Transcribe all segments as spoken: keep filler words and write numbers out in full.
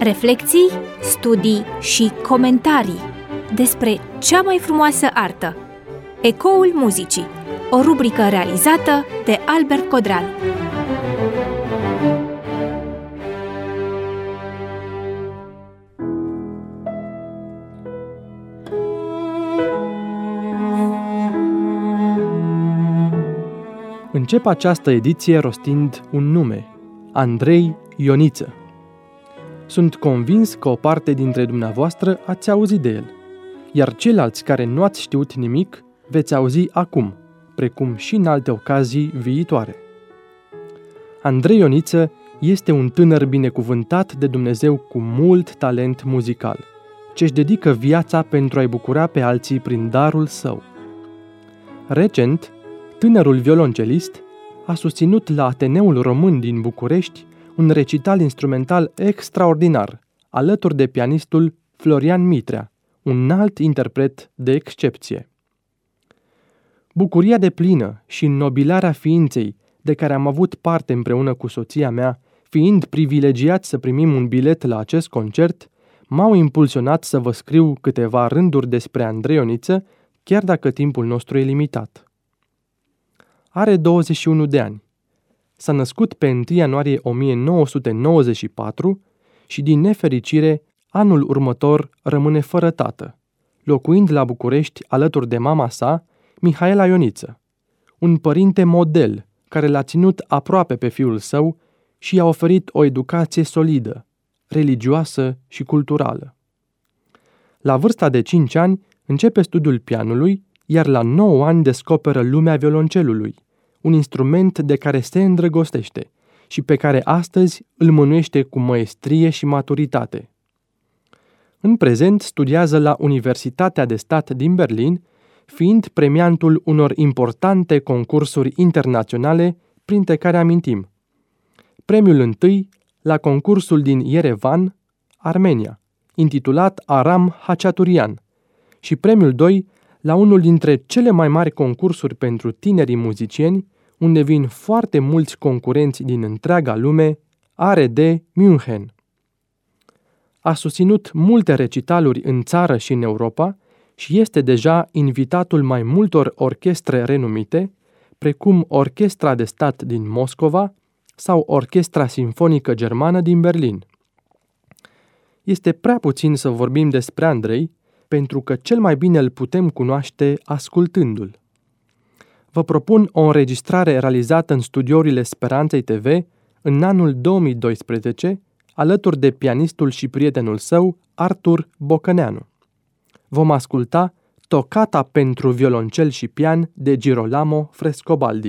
Reflecții, studii și comentarii despre cea mai frumoasă artă. Ecoul muzicii, o rubrică realizată de Albert Codreanu. Încep această ediție rostind un nume, Andrei Ioniță. Sunt convins că o parte dintre dumneavoastră ați auzit de el, iar ceilalți care nu ați știut nimic veți auzi acum, precum și în alte ocazii viitoare. Andrei Ioniță este un tânăr binecuvântat de Dumnezeu cu mult talent muzical, ce-și dedică viața pentru a-i bucura pe alții prin darul său. Recent, tânărul violoncelist a susținut la Ateneul Român din București un recital instrumental extraordinar, alături de pianistul Florian Mitrea, un alt interpret de excepție. Bucuria deplină și înnobilarea ființei de care am avut parte împreună cu soția mea, fiind privilegiați să primim un bilet la acest concert, m-au impulsionat să vă scriu câteva rânduri despre Andrei Ioniță, chiar dacă timpul nostru e limitat. Are douăzeci și unu de ani. S-a născut pe întâi ianuarie o mie nouă sute nouăzeci și patru și, din nefericire, anul următor rămâne fără tată, locuind la București alături de mama sa, Mihaela Ioniță, un părinte model care l-a ținut aproape pe fiul său și i-a oferit o educație solidă, religioasă și culturală. La vârsta de cinci ani începe studiul pianului, iar la nouă ani descoperă lumea violoncelului, un instrument de care se îndrăgostește și pe care astăzi îl mânuiește cu măestrie și maturitate. În prezent studiază la Universitatea de Stat din Berlin, fiind premiantul unor importante concursuri internaționale, printre care amintim: premiul întâi la concursul din Yerevan, Armenia, intitulat Aram Hachaturian, și premiul doi la unul dintre cele mai mari concursuri pentru tinerii muzicieni, unde vin foarte mulți concurenți din întreaga lume, R D München. A susținut multe recitaluri în țară și în Europa și este deja invitatul mai multor orchestre renumite, precum Orchestra de Stat din Moscova sau Orchestra Sinfonică Germană din Berlin. Este prea puțin să vorbim despre Andrei, pentru că cel mai bine îl putem cunoaște ascultându-l. Vă propun o înregistrare realizată în studiourile Speranței T V în anul două mii doisprezece, alături de pianistul și prietenul său, Artur Bocăneanu. Vom asculta Tocata pentru violoncel și pian de Girolamo Frescobaldi.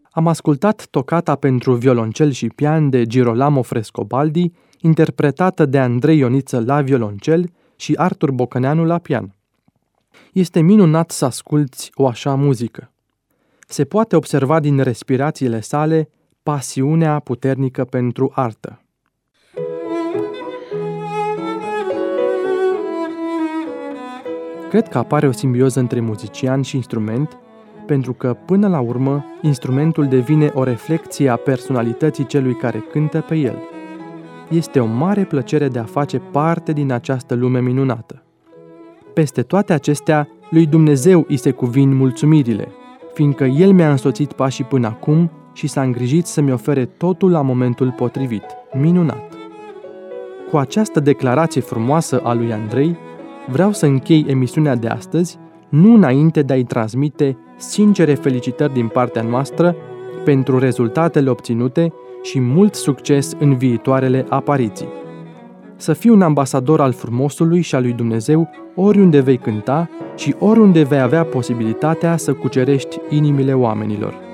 Am ascultat tocata pentru violoncel și pian de Girolamo Frescobaldi, interpretată de Andrei Ioniță la violoncel și Artur Bocăneanu la pian. Este minunat să asculți o așa muzică. Se poate observa din respirațiile sale pasiunea puternică pentru artă. Cred că apare o simbioză între muzician și instrument, pentru că, până la urmă, instrumentul devine o reflecție a personalității celui care cântă pe el. Este o mare plăcere de a face parte din această lume minunată. Peste toate acestea, lui Dumnezeu îi se cuvin mulțumirile, fiindcă El mi-a însoțit pașii până acum și s-a îngrijit să-mi ofere totul la momentul potrivit. Minunat! Cu această declarație frumoasă a lui Andrei, vreau să închei emisiunea de astăzi, nu înainte de a-i transmite sincere felicitări din partea noastră pentru rezultatele obținute și mult succes în viitoarele apariții. Să fii un ambasador al frumosului și al lui Dumnezeu oriunde vei cânta și oriunde vei avea posibilitatea să cucerești inimile oamenilor.